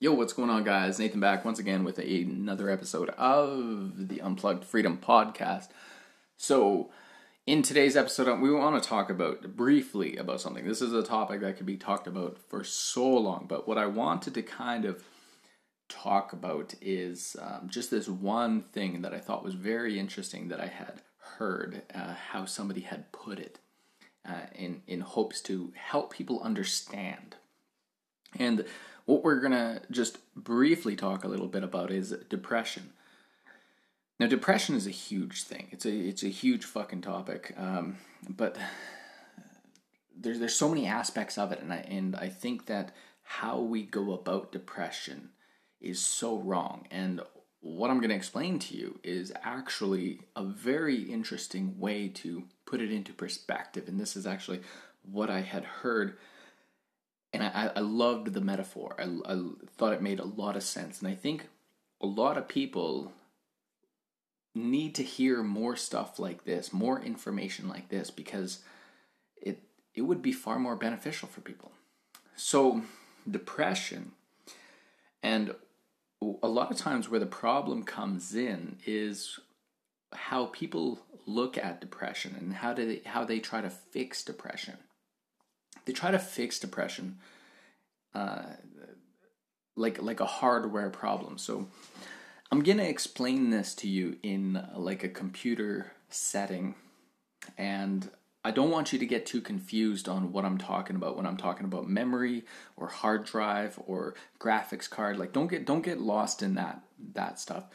Yo, what's going on, guys? Nathan back once again with another episode of the Unplugged Freedom Podcast. So, in today's episode, we want to talk briefly about something. This is a topic that could be talked about for so long, but what I wanted to kind of talk about is just this one thing that I thought was very interesting that I had heard, how somebody had put it in hopes to help people understand. And what we're going to just briefly talk a little bit about is depression. Now, depression is a huge thing. It's a huge fucking topic. But there's so many aspects of it, and I think that how we go about depression is so wrong. And what I'm going to explain to you is actually a very interesting way to put it into perspective. And this is actually what I had heard. And I loved the metaphor. I thought it made a lot of sense. And I think a lot of people need to hear more stuff like this, more information like this, because it would be far more beneficial for people. So, depression, and a lot of times where the problem comes in is how people look at depression and how they try to fix depression. They try to fix depression like a hardware problem. So I'm going to explain this to you in like a computer setting, and I don't want you to get too confused on what I'm talking about when I'm talking about memory or hard drive or graphics card. Like don't get lost in that stuff.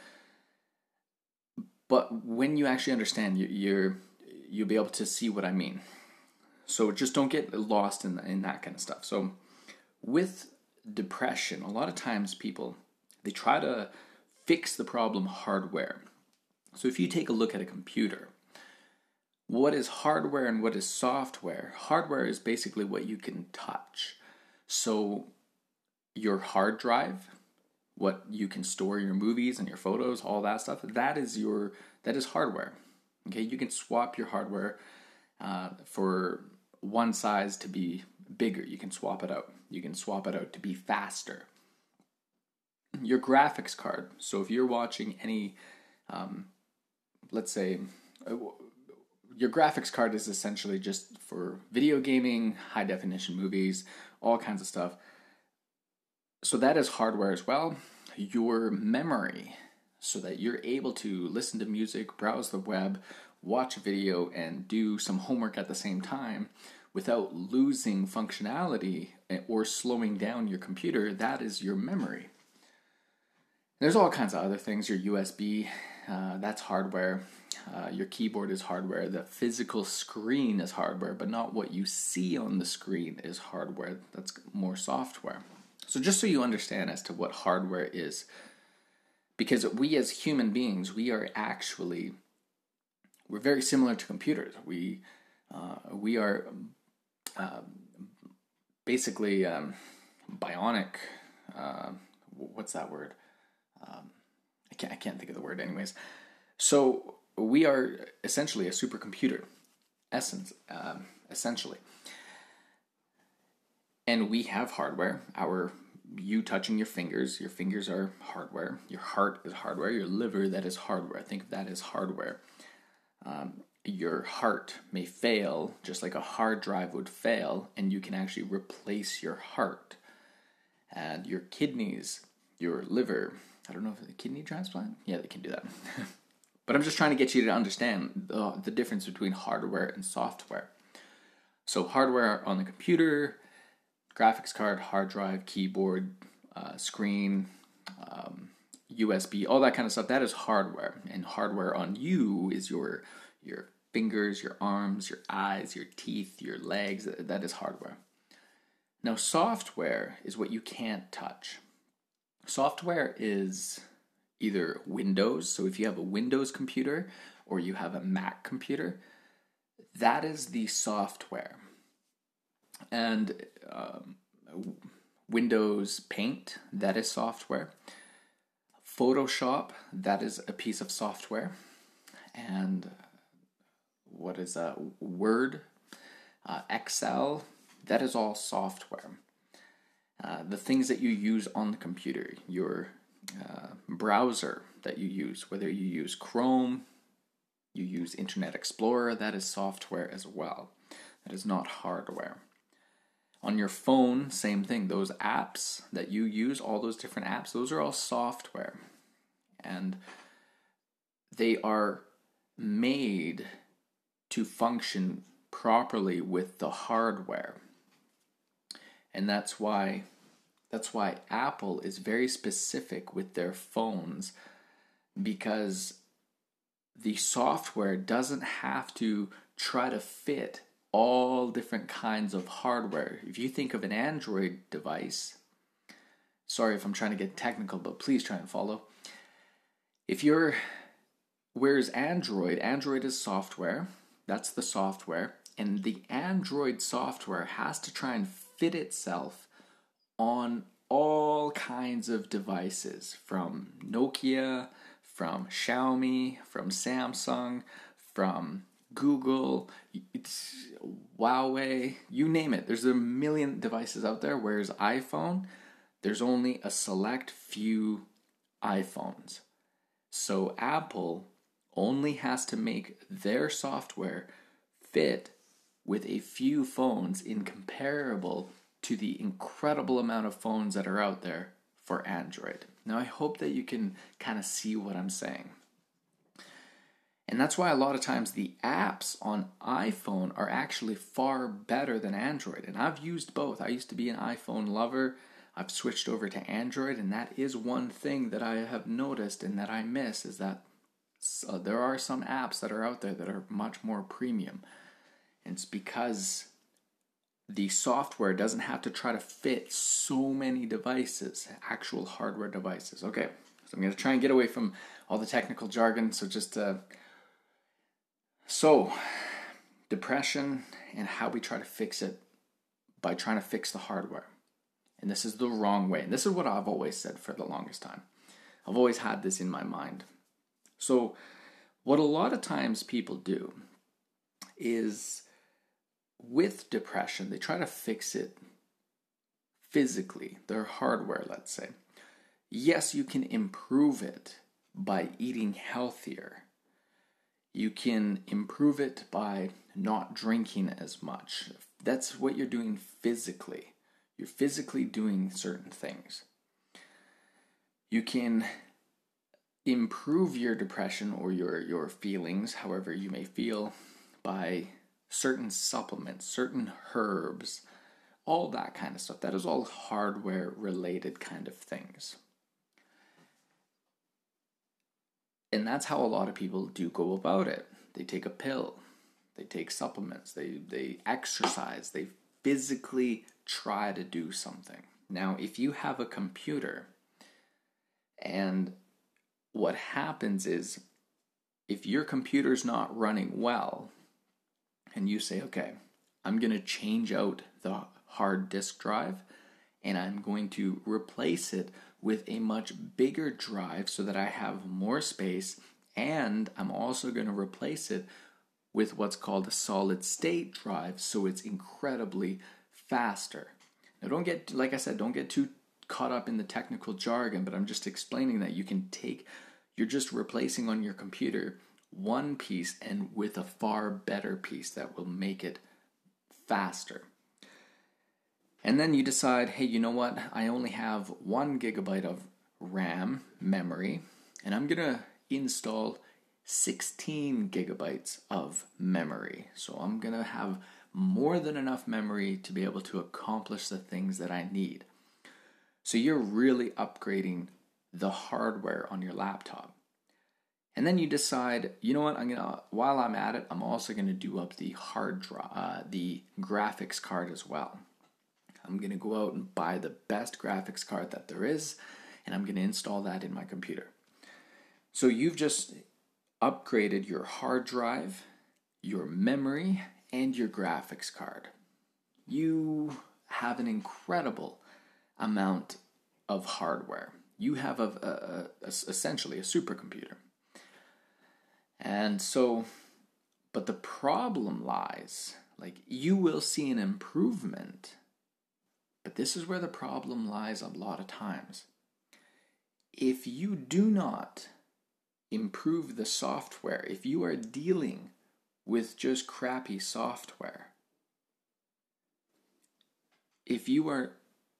But when you actually understand, you'll be able to see what I mean. So just don't get lost in that kind of stuff. So with depression, a lot of times people, they try to fix the problem hardware. So if you take a look at a computer, what is hardware and what is software? Hardware is basically what you can touch. So your hard drive, what you can store your movies and your photos, all that stuff, that is hardware. Okay, you can swap your hardware for one size to be bigger. You can swap it out. You can swap it out to be faster. Your graphics card. So if you're watching any, let's say, your graphics card is essentially just for video gaming, high definition movies, all kinds of stuff. So that is hardware as well. Your memory, so that you're able to listen to music, browse the web, watch a video, and do some homework at the same time without losing functionality or slowing down your computer, that is your memory. There's all kinds of other things. Your USB, that's hardware. Your keyboard is hardware. The physical screen is hardware, but not what you see on the screen is hardware. That's more software. So just so you understand as to what hardware is, because we as human beings, we're very similar to computers. We are basically bionic. What's that word? I can't think of the word anyways. So we are essentially a supercomputer, essentially. And we have hardware. You touching your fingers are hardware. Your heart is hardware. Your liver, that is hardware. Think of that as hardware. Your heart may fail, just like a hard drive would fail, and you can actually replace your heart. And your kidneys, your liver, I don't know if it's a kidney transplant? Yeah, they can do that. But I'm just trying to get you to understand the difference between hardware and software. So hardware on the computer, graphics card, hard drive, keyboard, screen, USB, all that kind of stuff, that is hardware. And hardware on you is your fingers, your arms, your eyes, your teeth, your legs. That is hardware. Now, software is what you can't touch. Software is either Windows. So if you have a Windows computer or you have a Mac computer, that is the software. And Windows Paint, that is software. Photoshop, that is a piece of software. And what is Word, Excel, that is all software. the things that you use on the computer, your browser that you use, whether you use Chrome, you use Internet Explorer, that is software as well. That is not hardware. On your phone, same thing. Those apps that you use, all those different apps, those are all software. And they are made to function properly with the hardware. And that's why Apple is very specific with their phones, because the software doesn't have to try to fit all different kinds of hardware. If you think of an Android device, sorry if I'm trying to get technical, but please try and follow. Whereas Android is software, that's the software, and the Android software has to try and fit itself on all kinds of devices, from Nokia, from Xiaomi, from Samsung, from Google, it's Huawei, you name it. There's a million devices out there, whereas iPhone, there's only a select few iPhones. So Apple only has to make their software fit with a few phones in comparable to the incredible amount of phones that are out there for Android. Now, I hope that you can kind of see what I'm saying. And that's why a lot of times the apps on iPhone are actually far better than Android. And I've used both. I used to be an iPhone lover. I've switched over to Android, and that is one thing that I have noticed and that I miss, is that there are some apps that are out there that are much more premium. And it's because the software doesn't have to try to fit so many devices, actual hardware devices. Okay, so I'm going to try and get away from all the technical jargon. So depression and how we try to fix it by trying to fix the hardware. And this is the wrong way. And this is what I've always said for the longest time. I've always had this in my mind. So what a lot of times people do is, with depression, they try to fix it physically, their hardware, let's say. Yes, you can improve it by eating healthier. You can improve it by not drinking as much. That's what you're doing physically. You're physically doing certain things. You can improve your depression or your feelings, however you may feel, by certain supplements, certain herbs, all that kind of stuff. That is all hardware related kind of things. And that's how a lot of people do go about it. They take a pill, they take supplements, they exercise, they physically try to do something. Now, if you have a computer, and what happens is, if your computer's not running well, and you say, okay, I'm going to change out the hard disk drive, and I'm going to replace it with a much bigger drive so that I have more space, and I'm also going to replace it with what's called a solid state drive, so it's incredibly faster. Now don't get too caught up in the technical jargon, but I'm just explaining that you're just replacing on your computer one piece and with a far better piece that will make it faster. And then you decide, hey, you know what? I only have 1 gigabyte of RAM memory, and I'm going to install 16 gigabytes of memory. So I'm going to have more than enough memory to be able to accomplish the things that I need. So you're really upgrading the hardware on your laptop. And then you decide, you know what, while I'm at it, I'm also going to do up the the graphics card as well. I'm going to go out and buy the best graphics card that there is, and I'm going to install that in my computer. So you've just upgraded your hard drive, your memory, and your graphics card. You have an incredible amount of hardware. You have essentially a supercomputer. And so, but the problem lies, you will see an improvement But this is where the problem lies a lot of times. If you do not improve the software, if you are dealing with just crappy software, if you are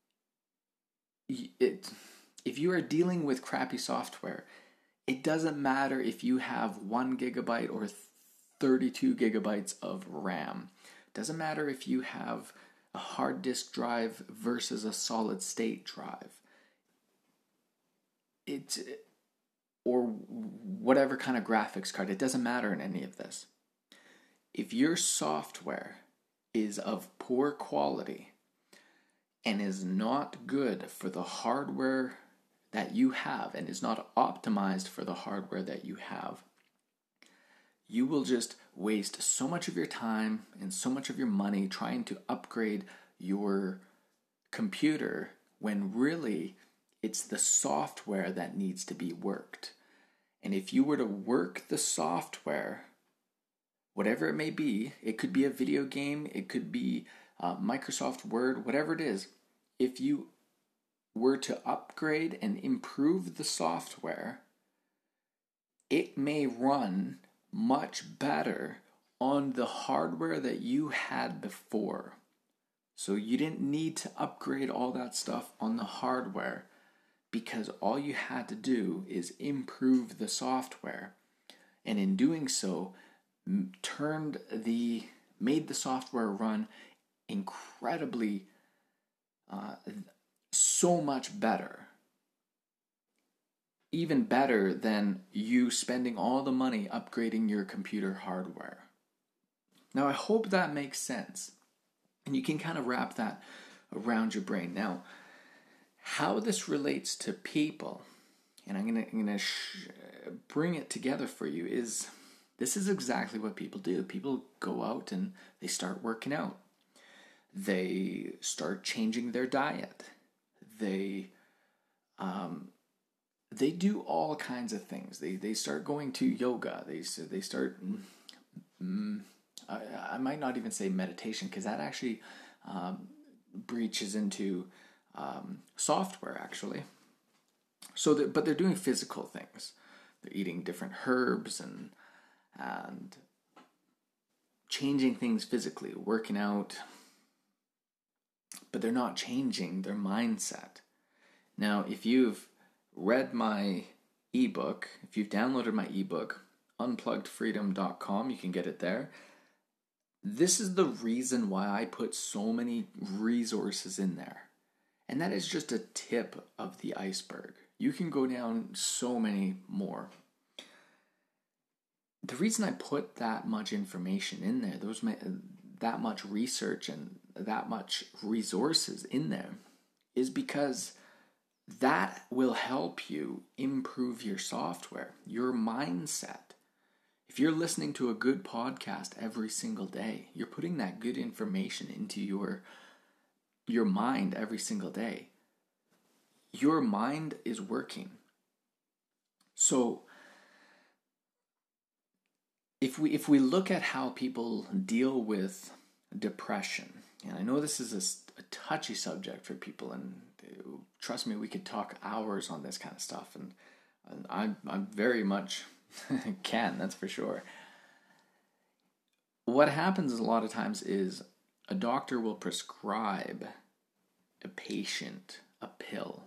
dealing with crappy software, it doesn't matter if you have 1 gigabyte or 32 gigabytes of RAM. It doesn't matter if you have a hard disk drive versus a solid state drive. Or whatever kind of graphics card. It doesn't matter in any of this. If your software is of poor quality and is not good for the hardware that you have and is not optimized for the hardware that you have, you will just waste so much of your time and so much of your money trying to upgrade your computer when really it's the software that needs to be worked. And if you were to work the software, whatever it may be, it could be a video game, it could be Microsoft Word, whatever it is, if you were to upgrade and improve the software, it may run much better on the hardware that you had before. So you didn't need to upgrade all that stuff on the hardware, because all you had to do is improve the software, and in doing so made the software run incredibly so much better, even better than you spending all the money upgrading your computer hardware. Now, I hope that makes sense, and you can kind of wrap that around your brain. Now, how this relates to people, and I'm gonna bring it together for you, is this is exactly what people do. People go out and they start working out. They start changing their diet. They do all kinds of things. They start going to yoga. They start. I might not even say meditation, because that actually breaches into software actually. But they're doing physical things. They're eating different herbs and changing things physically, working out. But they're not changing their mindset. Now, if you've read my ebook, if you've downloaded my ebook, unpluggedfreedom.com, you can get it there. This is the reason why I put so many resources in there. And that is just a tip of the iceberg. You can go down so many more. The reason I put that much information in there, that much research and that much resources in there, is because that will help you improve your software, your mindset. If you're listening to a good podcast every single day, you're putting that good information into your mind every single day. Your mind is working. So if we look at how people deal with depression, and I know this is a touchy subject for people, and trust me, we could talk hours on this kind of stuff, and I very much can, that's for sure. What happens a lot of times is a doctor will prescribe a patient a pill.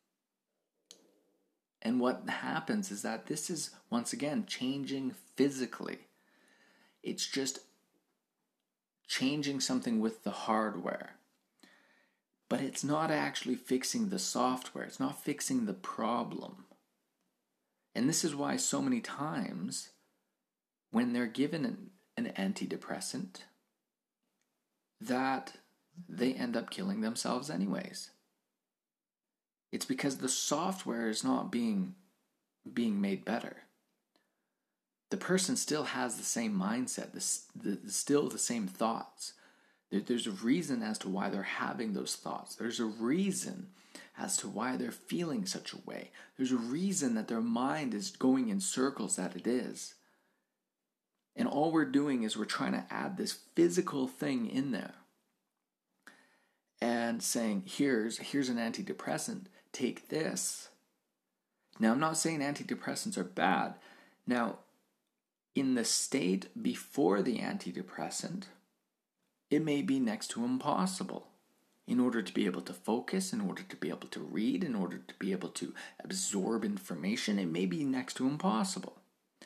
And what happens is that this is, once again, changing physically. It's just changing something with the hardware. But it's not actually fixing the software. It's not fixing the problem. And this is why so many times when they're given an antidepressant, that they end up killing themselves anyways. It's because the software is not being made better. The person still has the same mindset, still the same thoughts. There's a reason as to why they're having those thoughts. There's a reason as to why they're feeling such a way. There's a reason that their mind is going in circles that it is. And all we're doing is we're trying to add this physical thing in there. and saying, here's an antidepressant, take this. Now, I'm not saying antidepressants are bad. Now, in the state before the antidepressant, it may be next to impossible. In order to be able to focus, in order to be able to read, in order to be able to absorb information, it may be next to impossible.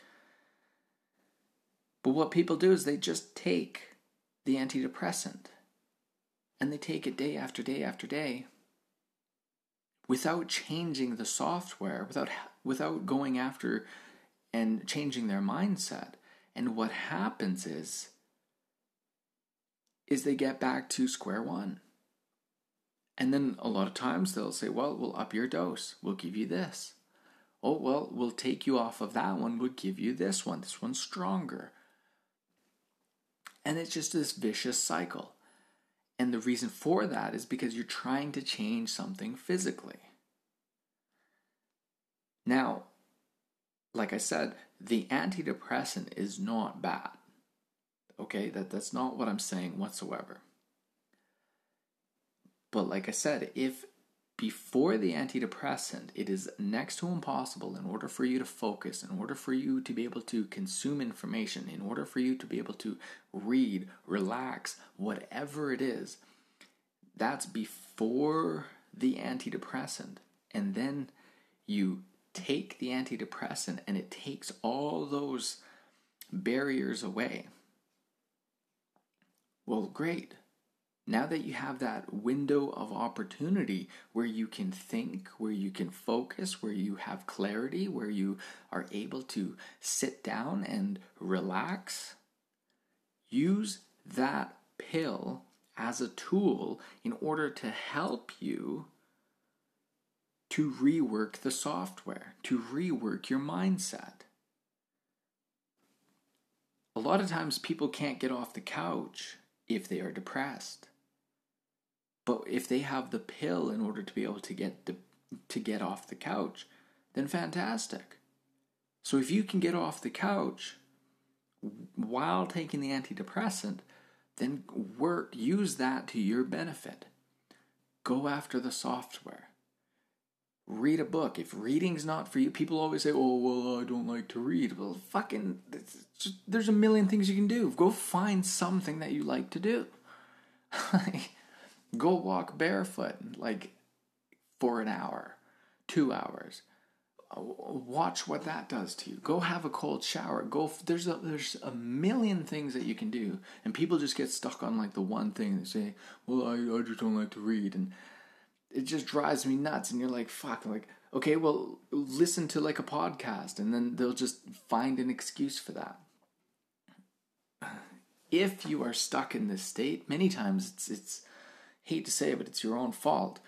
But what people do is they just take the antidepressant and they take it day after day after day without changing the software, without going after and changing their mindset. And what happens is they get back to square one. And then a lot of times they'll say, well, we'll up your dose. We'll give you this. Oh, well, we'll take you off of that one. We'll give you this one. This one's stronger. And it's just this vicious cycle. And the reason for that is because you're trying to change something physically. Now, like I said, the antidepressant is not bad. Okay, that's not what I'm saying whatsoever. But like I said, if before the antidepressant it is next to impossible in order for you to focus, in order for you to be able to consume information, in order for you to be able to read, relax, whatever it is, that's before the antidepressant. And then you take the antidepressant and it takes all those barriers away. Well, great. Now that you have that window of opportunity where you can think, where you can focus, where you have clarity, where you are able to sit down and relax, use that pill as a tool in order to help you to rework the software, to rework your mindset. A lot of times people can't get off the couch if they are depressed. But if they have the pill in order to be able to get off the couch, then fantastic. So if you can get off the couch while taking the antidepressant, then use that to your benefit. Go after the software. Read a book. If reading's not for you, people always say, oh, well, I don't like to read. Well, there's a million things you can do. Go find something that you like to do. Go walk barefoot, for an hour, 2 hours. Watch what that does to you. Go have a cold shower. There's a million things that you can do, and people just get stuck on the one thing. They say, well, I just don't like to read, and it just drives me nuts. And you're like, fuck, okay, well, listen to a podcast, and then they'll just find an excuse for that. If you are stuck in this state, many times it's hate to say it, but it's your own fault.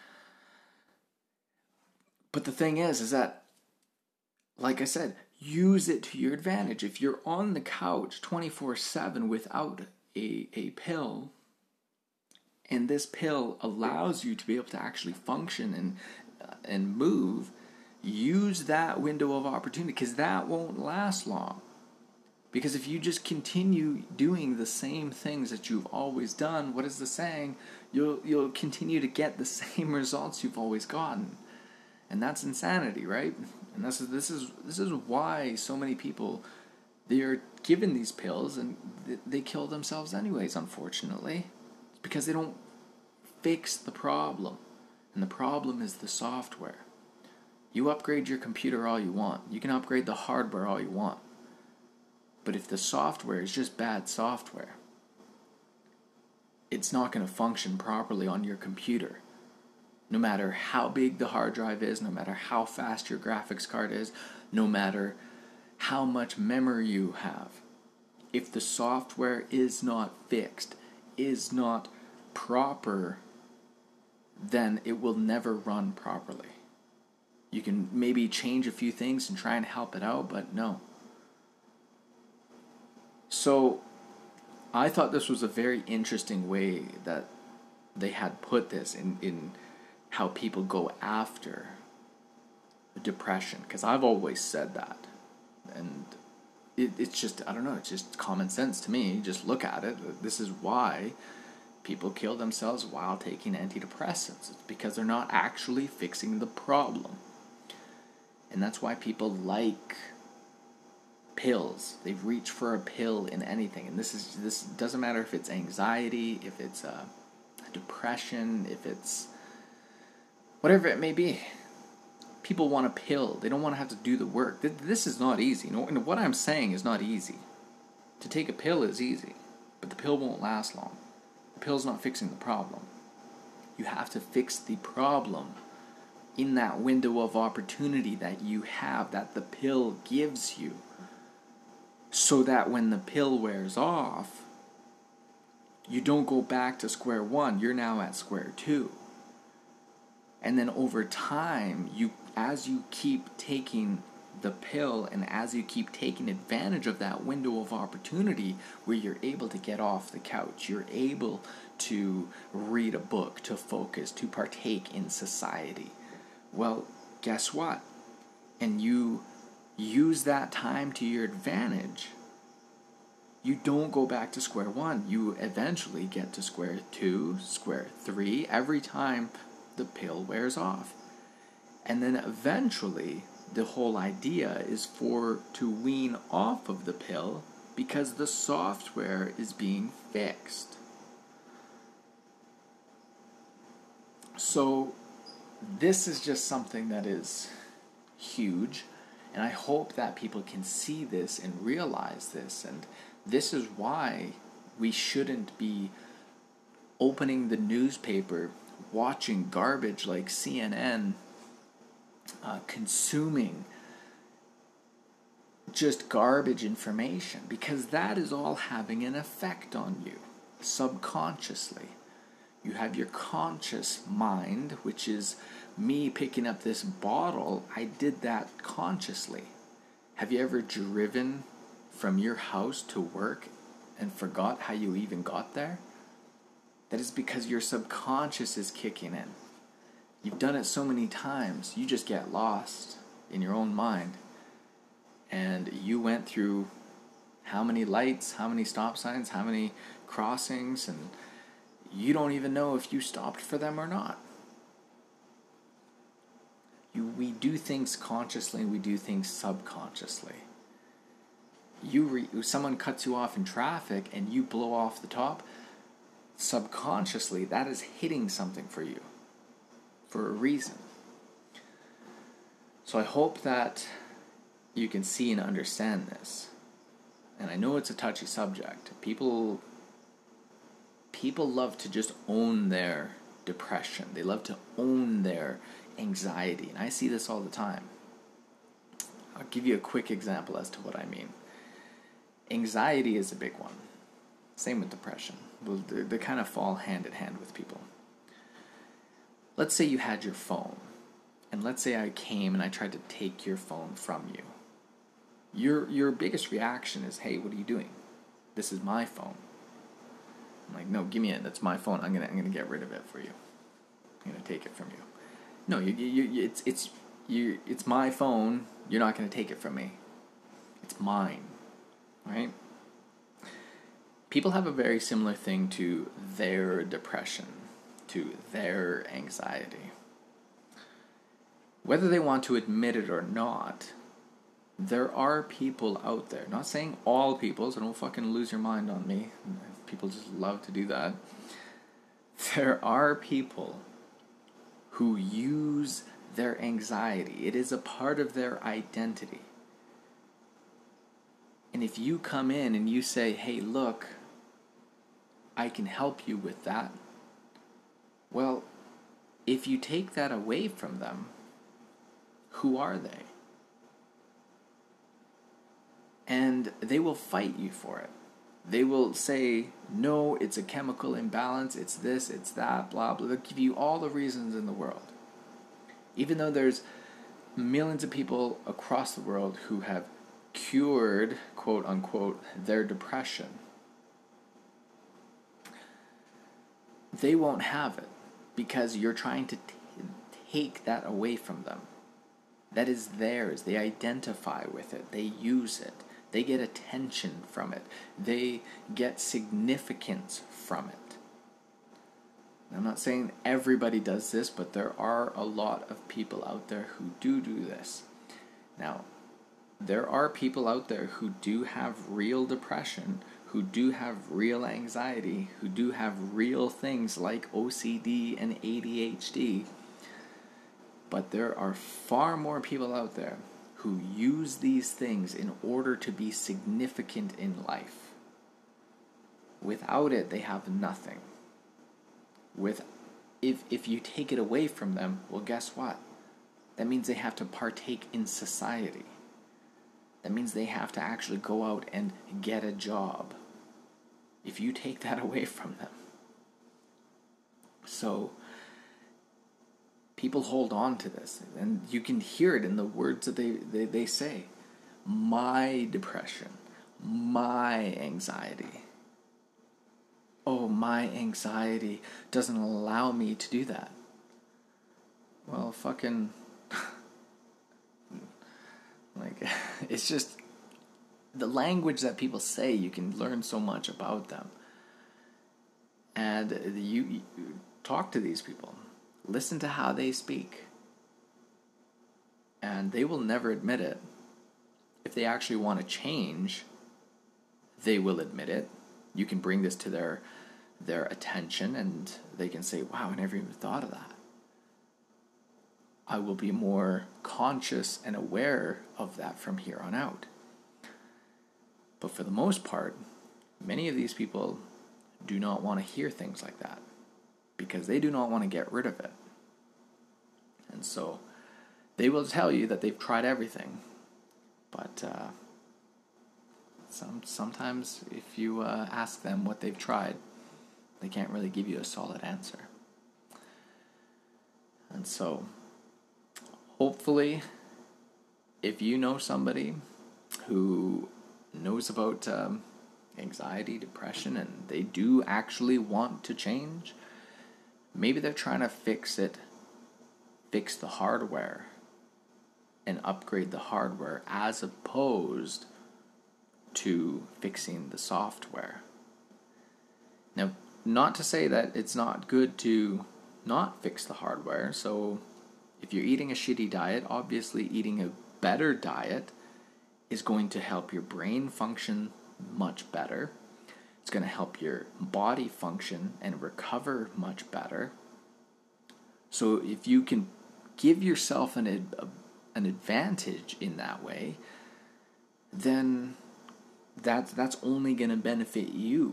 But the thing is that, like I said, use it to your advantage. If you're on the couch 24/7 without a pill, and this pill allows you to be able to actually function and move, use that window of opportunity, because that won't last long. Because if you just continue doing the same things that you've always done, what is the saying? You'll continue to get the same results you've always gotten, and that's insanity, right? And this is why so many people, they are given these pills and they kill themselves anyways. Unfortunately, it's because they don't fix the problem, and the problem is the software. You upgrade your computer all you want. You can upgrade the hardware all you want. But if the software is just bad software, it's not going to function properly on your computer. No matter how big the hard drive is, no matter how fast your graphics card is, no matter how much memory you have, if the software is not fixed, is not proper, then it will never run properly. You can maybe change a few things and try and help it out, but no. So I thought this was a very interesting way that they had put this in how people go after depression, because I've always said that, and it's just, I don't know, it's just common sense to me. Just look at it. This is why people kill themselves while taking antidepressants. It's because they're not actually fixing the problem. And that's why people like pills. They reach for a pill in anything. And this doesn't matter if it's anxiety, if it's depression, if it's whatever it may be. People want a pill. They don't want to have to do the work. This is not easy. What I'm saying is not easy. To take a pill is easy, but the pill won't last long. The pill's not fixing the problem. You have to fix the problem in that window of opportunity that you have, that the pill gives you, so that when the pill wears off, you don't go back to square one. You're now at square two. And then over time, as you keep taking the pill and as you keep taking advantage of that window of opportunity where you're able to get off the couch, you're able to read a book, to focus, to partake in society, well, guess what? And you use that time to your advantage, you don't go back to square one. You eventually get to square two, square three, every time the pill wears off. And then eventually, the whole idea is to wean off of the pill because the software is being fixed. So this is just something that is huge, and I hope that people can see this and realize this. And this is why we shouldn't be opening the newspaper, watching garbage like CNN, consuming just garbage information, because that is all having an effect on you subconsciously. You have your conscious mind, which is me picking up this bottle. I did that consciously. Have you ever driven from your house to work and forgot how you even got there? That is because your subconscious is kicking in. You've done it so many times, you just get lost in your own mind. And you went through how many lights, how many stop signs, how many crossings, and you don't even know if you stopped for them or not. We do things consciously, we do things subconsciously. Someone cuts you off in traffic and you blow off the top, subconsciously that is hitting something for you, for a reason. So I hope that you can see and understand this. And I know it's a touchy subject. People love to just own their depression. They love to own their anxiety. And I see this all the time. I'll give you a quick example as to what I mean. Anxiety is a big one. Same with depression. They kind of fall hand in hand with people. Let's say you had your phone. And let's say I came and I tried to take your phone from you. Your biggest reaction is, hey, what are you doing? This is my phone. I'm like, no, give me it. That's my phone. I'm gonna get rid of it for you. I'm gonna take it from you. No, it's my phone. You're not gonna take it from me. It's mine, right? People have a very similar thing to their depression, to their anxiety. Whether they want to admit it or not, there are people out there, not saying all people, so don't fucking lose your mind on me. People just love to do that. There are people who use their anxiety. It is a part of their identity. And if you come in and you say, hey, look, I can help you with that. Well, if you take that away from them, who are they? And they will fight you for it. They will say, no, it's a chemical imbalance, it's this, it's that, blah, blah. They'll give you all the reasons in the world. Even though there's millions of people across the world who have cured, quote unquote, their depression, they won't have it because you're trying to take that away from them. That is theirs. They identify with it. They use it. They get attention from it. They get significance from it. I'm not saying everybody does this, but there are a lot of people out there who do this. Now, there are people out there who do have real depression, who do have real anxiety, who do have real things like OCD and ADHD. But there are far more people out there who use these things in order to be significant in life. Without it, they have nothing. If you take it away from them, well, guess what? That means they have to partake in society. That means they have to actually go out and get a job. If you take that away from them. So, people hold on to this, and you can hear it in the words that they say. My depression, my anxiety. Oh, my anxiety doesn't allow me to do that. Well, fucking... like, it's just... the language that people say, you can learn so much about them. And you talk to these people. Listen to how they speak. And they will never admit it. If they actually want to change, they will admit it. You can bring this to their attention and they can say, wow, I never even thought of that. I will be more conscious and aware of that from here on out. But for the most part, many of these people do not want to hear things like that because they do not want to get rid of it. And so they will tell you that they've tried everything. But sometimes if you ask them what they've tried, they can't really give you a solid answer. And so, hopefully, if you know somebody who knows about anxiety, depression, and they do actually want to change, maybe they're trying to fix the hardware, and upgrade the hardware as opposed to fixing the software. Now, not to say that it's not good to not fix the hardware. So if you're eating a shitty diet, obviously eating a better diet is going to help your brain function much better. It's going to help your body function and recover much better. So if you can give yourself an advantage in that way, then that's only going to benefit you.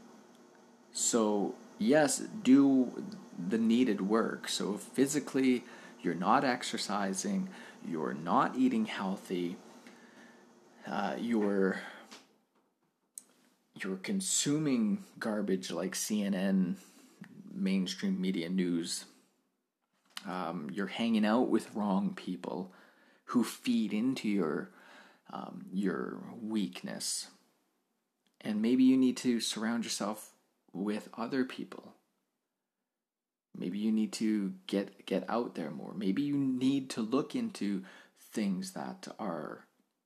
So yes, do the needed work. So physically, you're not exercising, you're not eating healthy, you're consuming garbage like CNN, mainstream media news. You're hanging out with wrong people who feed into your weakness. And maybe you need to surround yourself with other people. Maybe you need to get out there more. Maybe you need to look into things that are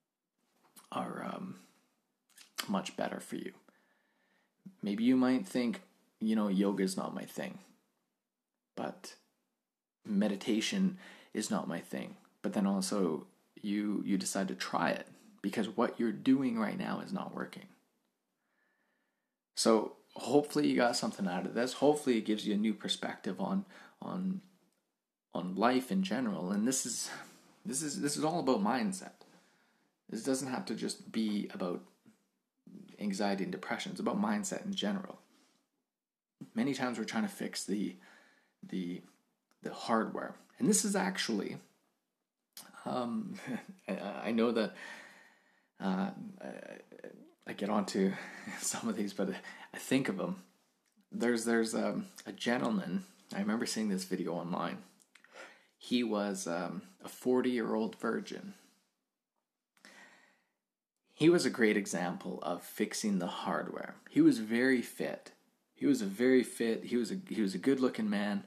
much better for you. Maybe you might think, yoga is not my thing, but meditation is not my thing. But then also you decide to try it because what you're doing right now is not working. So hopefully you got something out of this. Hopefully it gives you a new perspective on life in general. And this is all about mindset. This doesn't have to just be about anxiety and depression. It's about mindset in general. Many times we're trying to fix the hardware, and this is actually I know that I get onto some of these, but I think of them. There's a gentleman. I remember seeing this video online. He was a 40-year-old virgin. He was a great example of fixing the hardware. He was very fit. He was a good-looking man.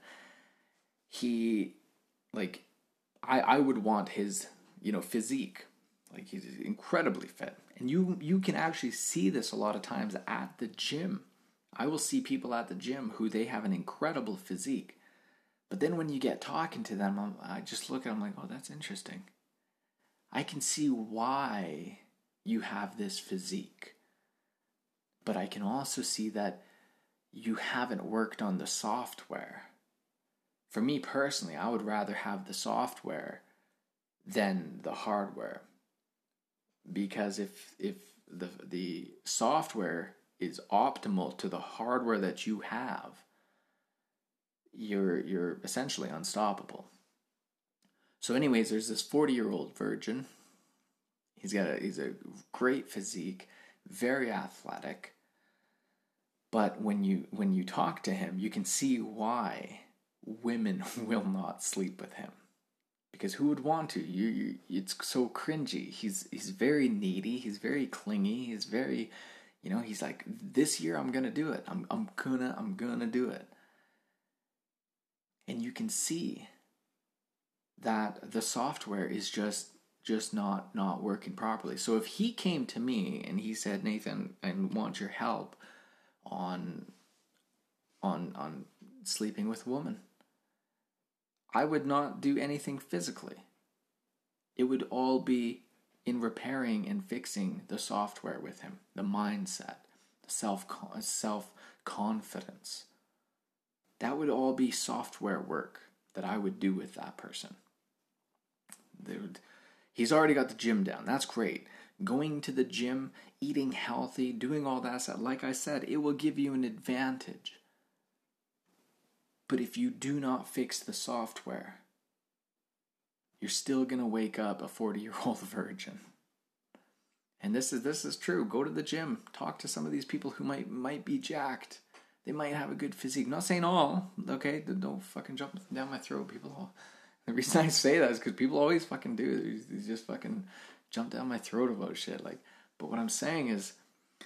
I would want his, physique. Like, he's incredibly fit. And you can actually see this a lot of times at the gym. I will see people at the gym who they have an incredible physique. But then when you get talking to them, I just look at them like, oh, that's interesting. I can see why you have this physique. But I can also see that you haven't worked on the software. For me personally, I would rather have the software than the hardware. Because if the software is optimal to the hardware that you have, you're essentially unstoppable. So anyways, there's this 40-year-old virgin. He's a great physique, very athletic. But when you talk to him, you can see why women will not sleep with him. Because who would want to? It's so cringy. He's very needy. He's very clingy. He's very, he's like, this year I'm gonna do it. I'm gonna do it. And you can see that the software is just not working properly. So if he came to me and he said, Nathan, I want your help on sleeping with a woman, I would not do anything physically. It would all be in repairing and fixing the software with him, the mindset, the self-confidence. That would all be software work that I would do with that person. He's already got the gym down. That's great. Going to the gym, eating healthy, doing all that stuff, like I said, it will give you an advantage. But if you do not fix the software, you're still going to wake up a 40-year-old virgin. And this is true. Go to the gym. Talk to some of these people who might be jacked. They might have a good physique. I'm not saying all, okay? Don't fucking jump down my throat. The reason I say that is because people always fucking do. They just fucking jump down my throat about shit. But what I'm saying is,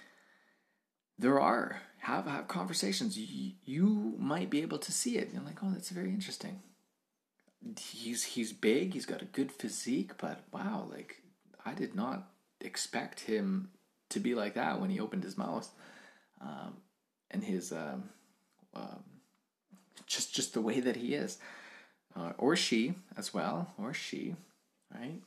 have conversations. You might be able to see it. You're like, oh, that's very interesting. He's big. He's got a good physique. But wow, I did not expect him to be like that when he opened his mouth. And his just the way that he is, or she as well, right?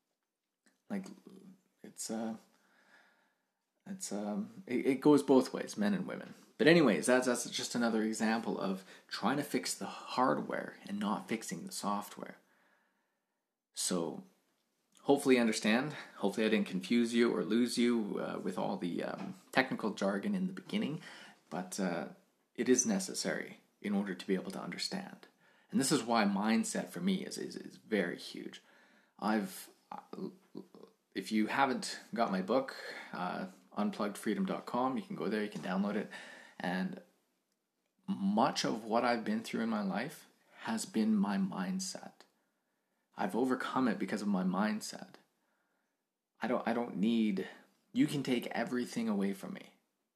It goes both ways, men and women. But anyways, that's just another example of trying to fix the hardware and not fixing the software. So hopefully you understand. Hopefully I didn't confuse you or lose you with all the technical jargon in the beginning. But it is necessary in order to be able to understand. And this is why mindset for me is very huge. If you haven't got my book, unpluggedfreedom.com, you can go there, you can download it. And much of what I've been through in my life has been my mindset. I've overcome it because of my mindset. I don't need, you can take everything away from me.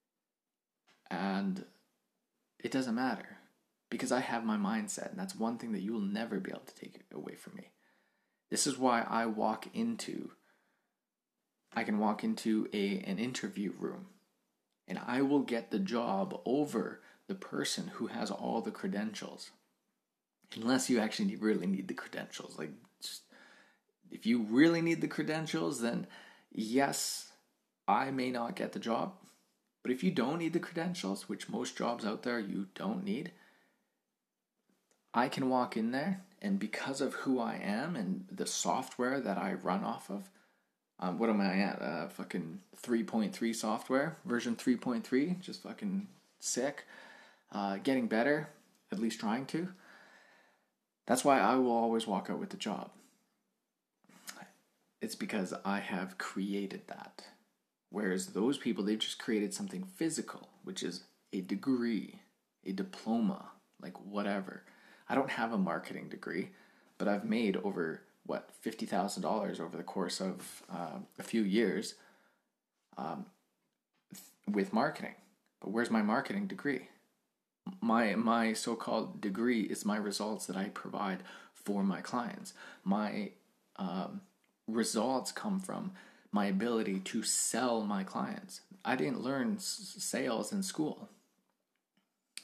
And it doesn't matter because I have my mindset, and that's one thing that you will never be able to take away from me. This is why I can walk into an interview room and I will get the job over the person who has all the credentials. Unless you actually really need the credentials. If you really need the credentials, then yes, I may not get the job. But if you don't need the credentials, which most jobs out there you don't need, I can walk in there, and because of who I am and the software that I run off of, what am I at? Fucking 3.3 software, version 3.3, just fucking sick. Getting better, at least trying to. That's why I will always walk out with the job. It's because I have created that. Whereas those people, they've just created something physical, which is a degree, a diploma, whatever. I don't have a marketing degree, but I've made over, $50,000 over the course of a few years with marketing. But where's my marketing degree? My so-called degree is my results that I provide for my clients. My results come from my ability to sell my clients. I didn't learn sales in school.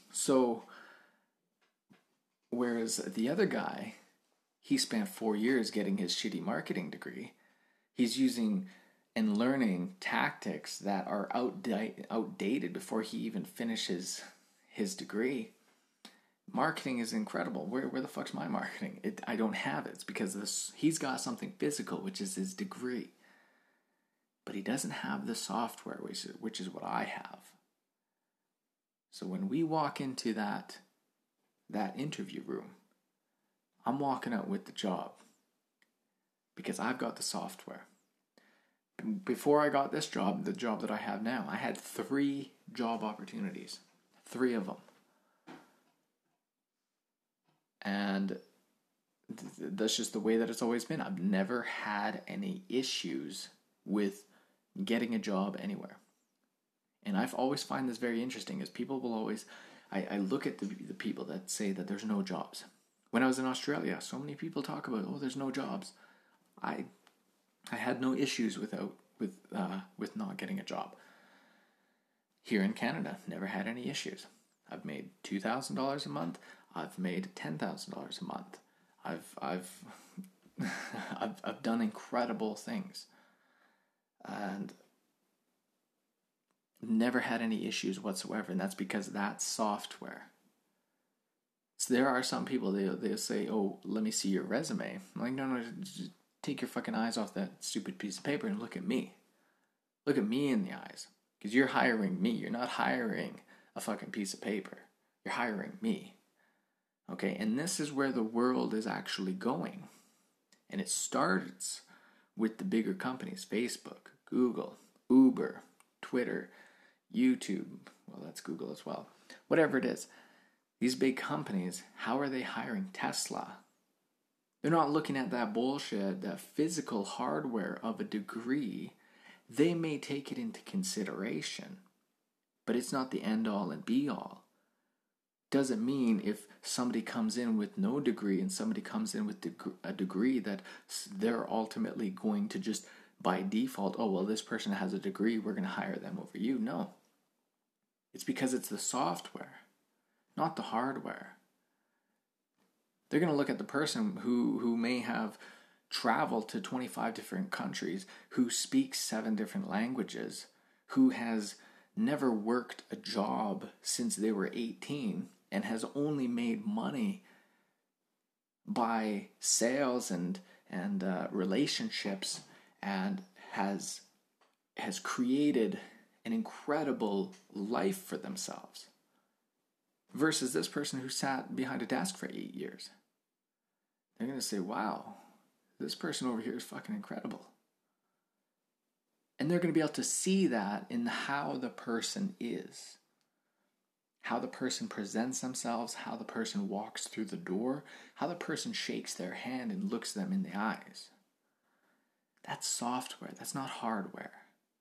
So, whereas the other guy, he spent 4 years getting his shitty marketing degree. He's using and learning tactics that are outdated before he even finishes his degree. Marketing is incredible. Where the fuck's my marketing? I don't have it. It's because he's got something physical, which is his degree. But he doesn't have the software, which is what I have. So when we walk into that interview room, I'm walking out with the job because I've got the software. Before I got this job, the job that I have now, I had 3 job opportunities. 3 of them. And that's just the way that it's always been. I've never had any issues with getting a job anywhere. And I've always find this very interesting, is people will always... I look at the people that say that there's no jobs. When I was in Australia, so many people talk about, there's no jobs. I had no issues with not getting a job. Here in Canada, never had any issues. I've made $2,000 a month. I've made $10,000 a month. I've done incredible things, and never had any issues whatsoever. And that's because that's software. So there are some people, they'll say, let me see your resume. I'm like, no, just take your fucking eyes off that stupid piece of paper and look at me. Look at me in the eyes. Because you're hiring me. You're not hiring a fucking piece of paper. You're hiring me. Okay, and this is where the world is actually going. And it starts with the bigger companies. Facebook, Google, Uber, Twitter, YouTube. Well, that's Google as well. Whatever it is. These big companies, how are they hiring? Tesla. They're not looking at that bullshit, that physical hardware of a degree. They may take it into consideration, but it's not the end all and be all. Doesn't mean if somebody comes in with no degree and somebody comes in with a degree that they're ultimately going to just by default, this person has a degree, we're going to hire them over you. No. It's because it's the software, not the hardware. They're going to look at the person who may have traveled to 25 different countries, who speaks 7 different languages, who has never worked a job since they were 18 and has only made money by sales and relationships, and has created an incredible life for themselves, versus this person who sat behind a desk for 8 years. They're going to say, wow, this person over here is fucking incredible. And they're going to be able to see that in how the person is, how the person presents themselves, how the person walks through the door, how the person shakes their hand and looks them in the eyes. That's software. That's not hardware.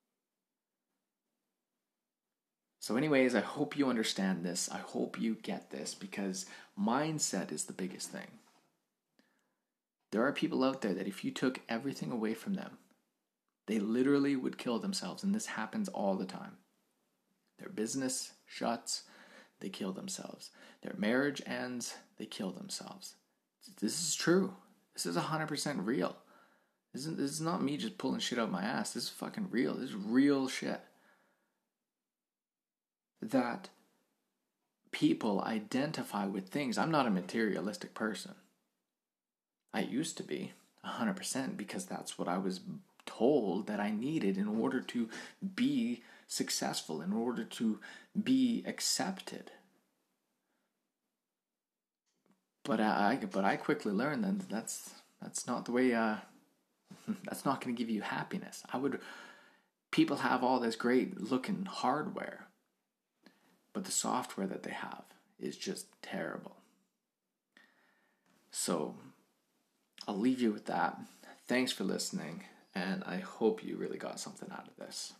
So anyways, I hope you understand this. I hope you get this, because mindset is the biggest thing. There are people out there that if you took everything away from them, they literally would kill themselves, and this happens all the time. Their business shuts, they kill themselves. Their marriage ends, they kill themselves. This is true. This is 100% real. This is not me just pulling shit out my ass. This is fucking real. This is real shit. That people identify with things. I'm not a materialistic person. I used to be 100% because that's what I was told that I needed in order to be successful, in order to be accepted. But I quickly learned that that's not the way. That's not going to give you happiness. People have all this great looking hardware, but the software that they have is just terrible. So I'll leave you with that. Thanks for listening, and I hope you really got something out of this.